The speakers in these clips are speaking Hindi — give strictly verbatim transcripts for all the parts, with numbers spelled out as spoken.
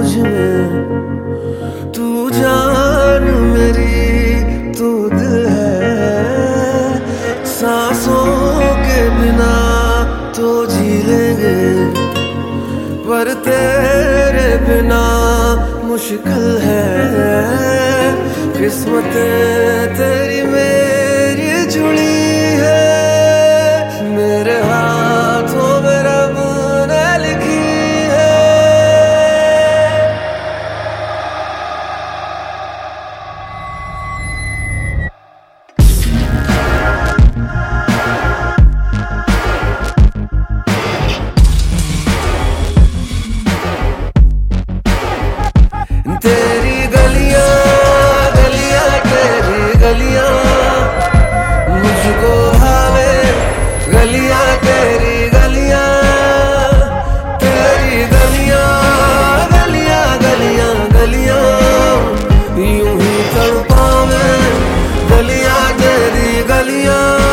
मुझ में। तू जान मेरी तू दिल है, सांसों के बिना तो जी लेंगे, पर तेरे बिना मुश्किल है। किस्मत तेरी मेरी जुड़ी है, मेरे हाथों में रब ने लिखी है। तेरी गलियां गलियां तेरी गलियां मुझको भावे, गलियां तेरी गलियां तेरी गलियां गलियां गलियां गलियां यूं ही तड़पावे, गलियां तेरी गलियां।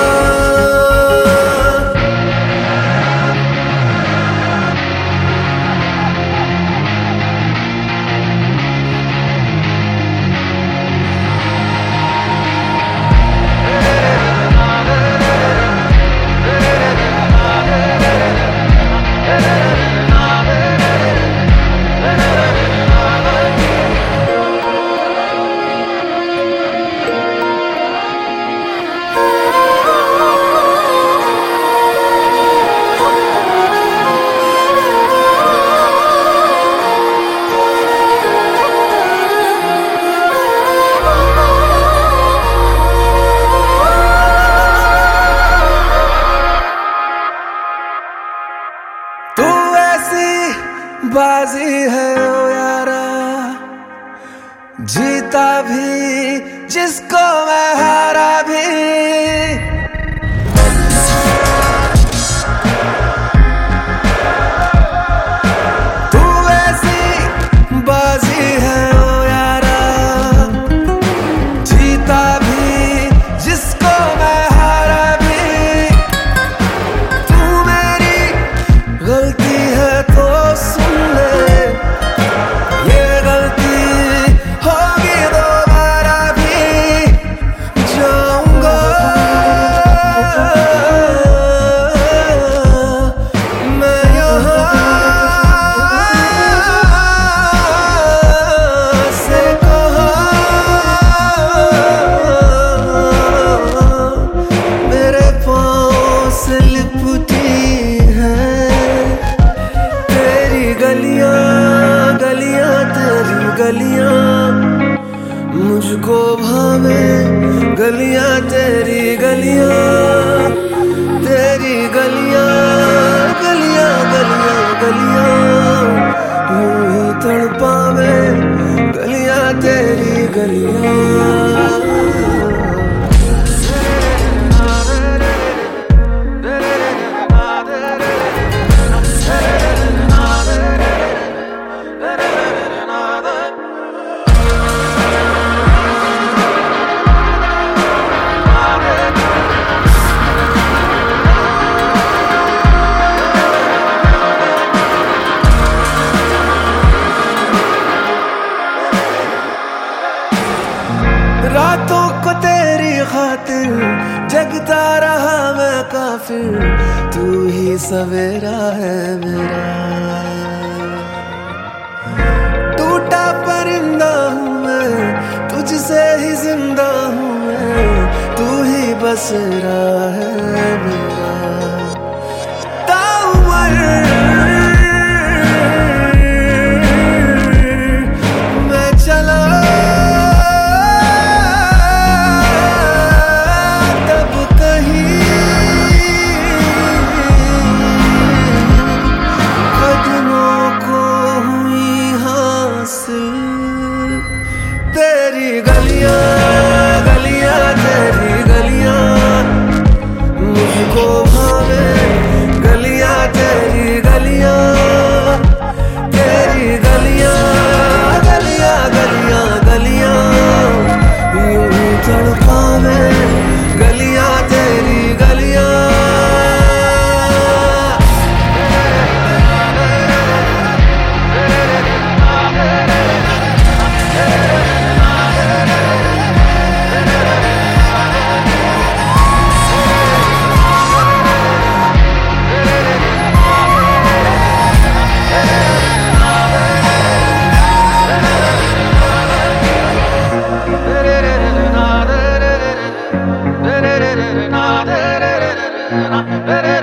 बाजी है ओ यारा, जीता भी जिसको मैं हारा भी। तू ऐसी बाजी है ओ यारा, जीता भी जिसको मैं हारा भी। तू मेरी गलती है तो सुन ले, ये गलती होगी दोबारा भी जाऊंगा मैं यहाँ से कहाँ, मेरे पाँव से लिपटी है तेरी गलियां गलियां तेरी गलियां मुझको भावे, गलियां तेरी गलियां तेरी गलियां गलियां गलियां गलियां यूं ही तड़पावे, गलियां तेरी गलियां। रातों को तेरी खातिर जगता रहा मैं काफिर, तू ही सवेरा है मेरा। टूटा परिंदा हूँ मैं, तुझसे ही जिंदा हूँ मैं, तू ही बसेरा है मेरा। ताउम्र मैं चला तेरी गलियां गलियां तेरी गलियां मुझको भावे, गलियां तेरी गलियां तेरी गलियां गलियां गलियां गलियां यूं ही तड़पावे, गलियां तेरी गलियां। Yeah. मेरे